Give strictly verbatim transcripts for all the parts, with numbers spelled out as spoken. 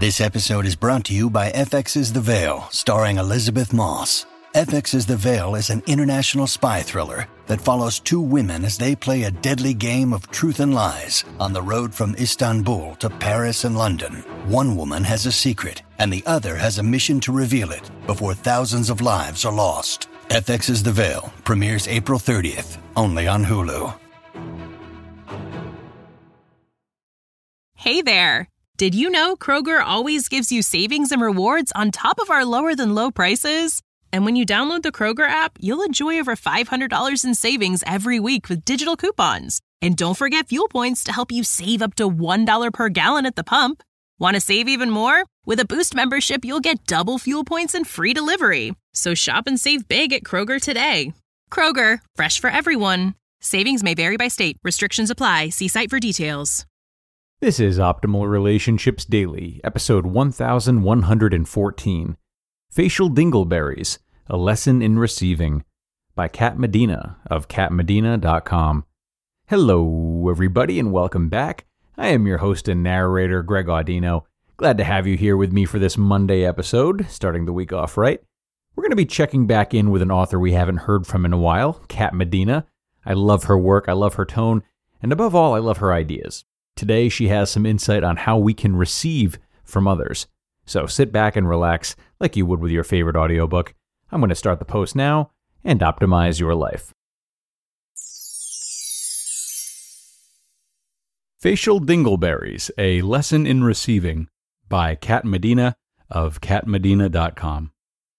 This episode is brought to you by F X's The Veil, starring Elizabeth Moss. F X's The Veil is an international spy thriller that follows two women as they play a deadly game of truth and lies on the road from Istanbul to Paris and London. One woman has a secret, and the other has a mission to reveal it before thousands of lives are lost. F X's The Veil premieres April thirtieth, only on Hulu. Hey there! Did you know Kroger always gives you savings and rewards on top of our lower-than-low prices? And when you download the Kroger app, you'll enjoy over five hundred dollars in savings every week with digital coupons. And don't forget fuel points to help you save up to one dollar per gallon at the pump. Want to save even more? With a Boost membership, you'll get double fuel points and free delivery. So shop and save big at Kroger today. Kroger, fresh for everyone. Savings may vary by state. Restrictions apply. See site for details. This is Optimal Relationships Daily, episode one thousand one hundred fourteen. Facial Dingleberries, A Lesson in Receiving, by Kat Medina of kat medina dot com. Hello, everybody, and welcome back. I am your host and narrator, Greg Audino. Glad to have you here with me for this Monday episode, starting the week off right. We're going to be checking back in with an author we haven't heard from in a while, Kat Medina. I love her work, I love her tone, and above all, I love her ideas. Today, she has some insight on how we can receive from others. So sit back and relax like you would with your favorite audiobook. I'm going to start the post now and optimize your life. Facial Dingleberries, A Lesson in Receiving, by Kat Medina of kat medina dot com.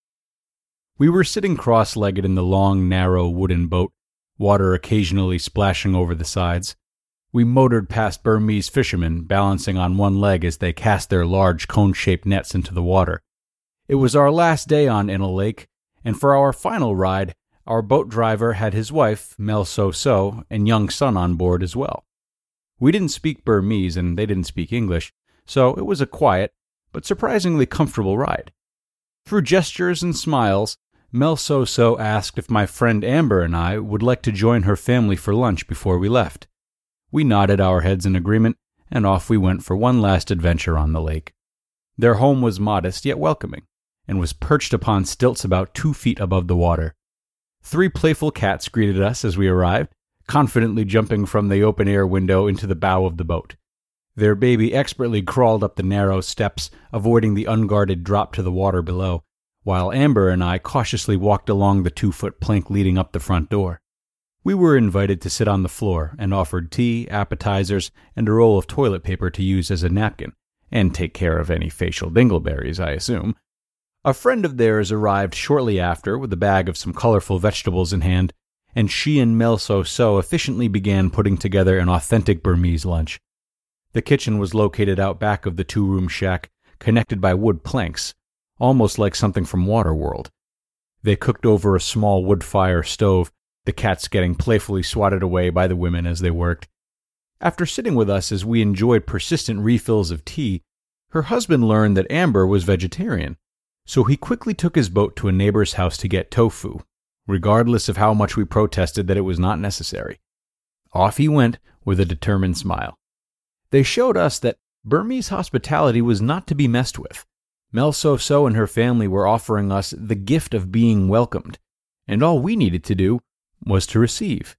We were sitting cross-legged in the long, narrow wooden boat, water occasionally splashing over the sides. We motored past Burmese fishermen balancing on one leg as they cast their large cone-shaped nets into the water. It was our last day on Inle Lake, and for our final ride, our boat driver had his wife, Mel So So, and young son on board as well. We didn't speak Burmese and they didn't speak English, so it was a quiet but surprisingly comfortable ride. Through gestures and smiles, Mel So So asked if my friend Amber and I would like to join her family for lunch before we left. We nodded our heads in agreement, and off we went for one last adventure on the lake. Their home was modest yet welcoming, and was perched upon stilts about two feet above the water. Three playful cats greeted us as we arrived, confidently jumping from the open-air window into the bow of the boat. Their baby expertly crawled up the narrow steps, avoiding the unguarded drop to the water below, while Amber and I cautiously walked along the two-foot plank leading up the front door. We were invited to sit on the floor and offered tea, appetizers, and a roll of toilet paper to use as a napkin, and take care of any facial dingleberries, I assume. A friend of theirs arrived shortly after with a bag of some colorful vegetables in hand, and she and Mel So So efficiently began putting together an authentic Burmese lunch. The kitchen was located out back of the two-room shack, connected by wood planks, almost like something from Waterworld. They cooked over a small wood fire stove, the cats getting playfully swatted away by the women as they worked. After sitting with us as we enjoyed persistent refills of tea, her husband learned that Amber was vegetarian, so he quickly took his boat to a neighbor's house to get tofu, regardless of how much we protested that it was not necessary. Off he went with a determined smile. They showed us that Burmese hospitality was not to be messed with. Mel So So and her family were offering us the gift of being welcomed, and all we needed to do was to receive.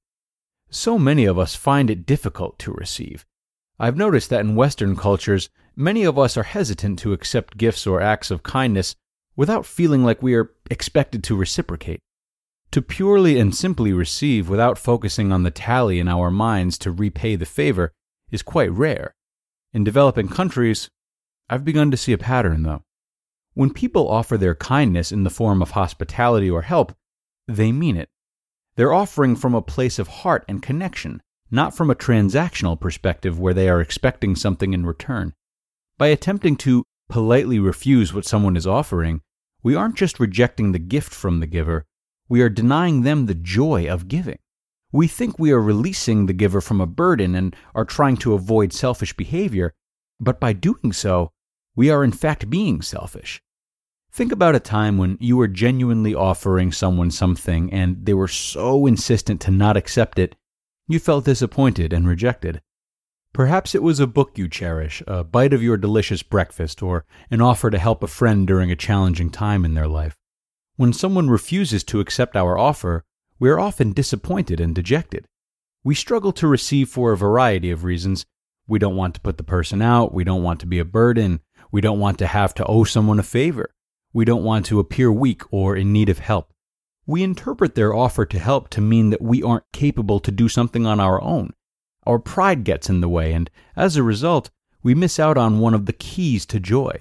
So many of us find it difficult to receive. I've noticed that in Western cultures, many of us are hesitant to accept gifts or acts of kindness without feeling like we are expected to reciprocate. To purely and simply receive without focusing on the tally in our minds to repay the favor is quite rare. In developing countries, I've begun to see a pattern, though. When people offer their kindness in the form of hospitality or help, they mean it. They're offering from a place of heart and connection, not from a transactional perspective where they are expecting something in return. By attempting to politely refuse what someone is offering, we aren't just rejecting the gift from the giver, we are denying them the joy of giving. We think we are releasing the giver from a burden and are trying to avoid selfish behavior, but by doing so, we are in fact being selfish. Think about a time when you were genuinely offering someone something and they were so insistent to not accept it, you felt disappointed and rejected. Perhaps it was a book you cherish, a bite of your delicious breakfast, or an offer to help a friend during a challenging time in their life. When someone refuses to accept our offer, we are often disappointed and dejected. We struggle to receive for a variety of reasons. We don't want to put the person out, we don't want to be a burden, we don't want to have to owe someone a favor, we don't want to appear weak or in need of help. We interpret their offer to help to mean that we aren't capable to do something on our own. Our pride gets in the way, and as a result, we miss out on one of the keys to joy.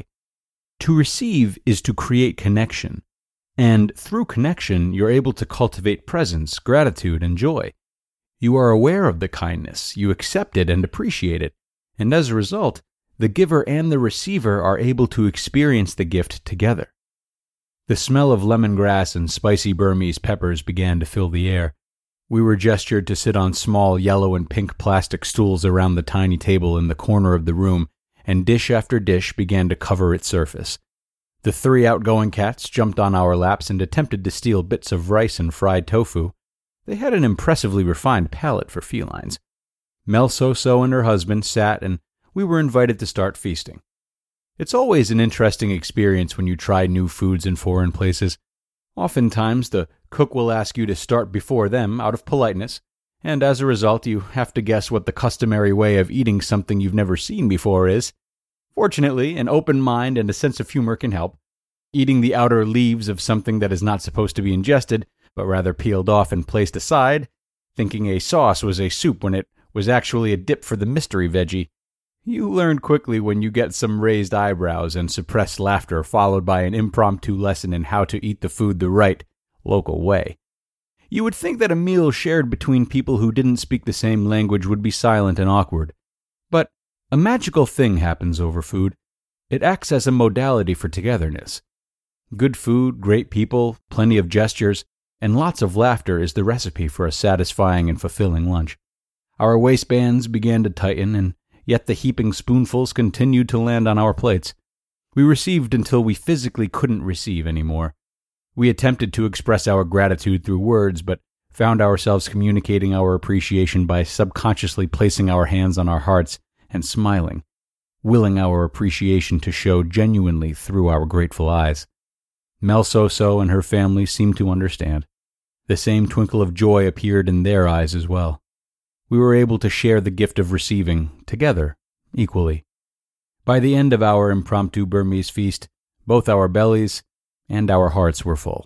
To receive is to create connection, and through connection, you're able to cultivate presence, gratitude, and joy. You are aware of the kindness, you accept it and appreciate it, and as a result, the giver and the receiver are able to experience the gift together. The smell of lemongrass and spicy Burmese peppers began to fill the air. We were gestured to sit on small yellow and pink plastic stools around the tiny table in the corner of the room, and dish after dish began to cover its surface. The three outgoing cats jumped on our laps and attempted to steal bits of rice and fried tofu. They had an impressively refined palate for felines. Mel So-So and her husband sat, and we were invited to start feasting. It's always an interesting experience when you try new foods in foreign places. Oftentimes, the cook will ask you to start before them out of politeness, and as a result, you have to guess what the customary way of eating something you've never seen before is. Fortunately, an open mind and a sense of humor can help. Eating the outer leaves of something that is not supposed to be ingested, but rather peeled off and placed aside, thinking a sauce was a soup when it was actually a dip for the mystery veggie. You learn quickly when you get some raised eyebrows and suppressed laughter followed by an impromptu lesson in how to eat the food the right, local way. You would think that a meal shared between people who didn't speak the same language would be silent and awkward. But a magical thing happens over food. It acts as a modality for togetherness. Good food, great people, plenty of gestures, and lots of laughter is the recipe for a satisfying and fulfilling lunch. Our waistbands began to tighten, and yet the heaping spoonfuls continued to land on our plates. We received until we physically couldn't receive anymore. We attempted to express our gratitude through words, but found ourselves communicating our appreciation by subconsciously placing our hands on our hearts and smiling, willing our appreciation to show genuinely through our grateful eyes. Mel So-So and her family seemed to understand. The same twinkle of joy appeared in their eyes as well. We were able to share the gift of receiving, together, equally. By the end of our impromptu Burmese feast, both our bellies and our hearts were full.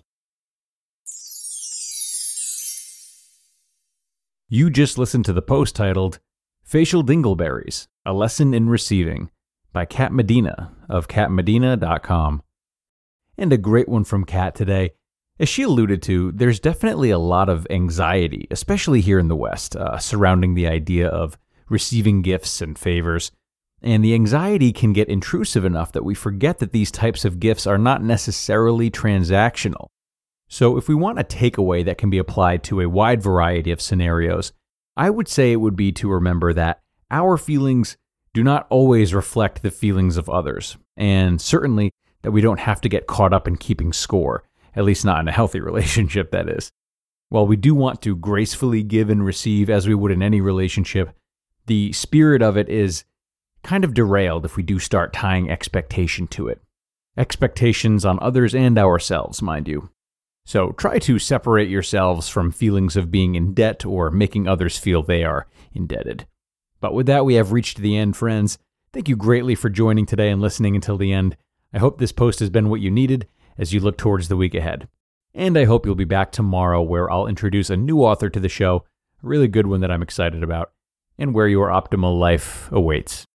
You just listened to the post titled, Facial Dingleberries, A Lesson in Receiving, by Kat Medina of kat medina dot com. And a great one from Kat today. As she alluded to, there's definitely a lot of anxiety, especially here in the West, uh, surrounding the idea of receiving gifts and favors. And the anxiety can get intrusive enough that we forget that these types of gifts are not necessarily transactional. So if we want a takeaway that can be applied to a wide variety of scenarios, I would say it would be to remember that our feelings do not always reflect the feelings of others, and certainly that we don't have to get caught up in keeping score. At least not in a healthy relationship, that is. While we do want to gracefully give and receive as we would in any relationship, the spirit of it is kind of derailed if we do start tying expectation to it. Expectations on others and ourselves, mind you. So try to separate yourselves from feelings of being in debt or making others feel they are indebted. But with that, we have reached the end, friends. Thank you greatly for joining today and listening until the end. I hope this post has been what you needed as you look towards the week ahead. And I hope you'll be back tomorrow where I'll introduce a new author to the show, a really good one that I'm excited about, and where your optimal life awaits.